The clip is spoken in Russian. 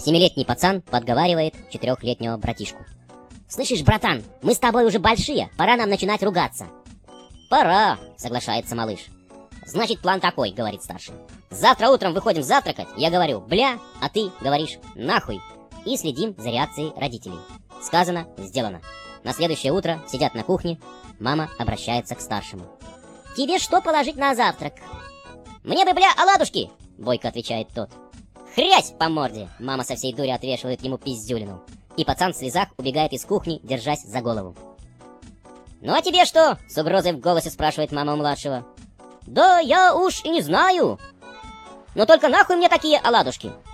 7-летний пацан подговаривает 4-летнего братишку. «Слышишь, братан, мы с тобой уже большие, пора нам начинать ругаться». «Пора», — соглашается малыш. «Значит, план такой», — говорит старший. «Завтра утром выходим завтракать, я говорю «бля», а ты говоришь «нахуй». И следим за реакцией родителей. Сказано, сделано. На следующее утро сидят на кухне, мама обращается к старшему. «Тебе что положить на завтрак?» «Мне бы, бля, оладушки!» — бойко отвечает тот. «Хрясь по морде!» — мама со всей дури отвешивает ему пиздюлину. И пацан в слезах убегает из кухни, держась за голову. «Ну а тебе что?» — с угрозой в голосе спрашивает мама у младшего. «Да я уж и не знаю. Но только нахуй мне такие оладушки?»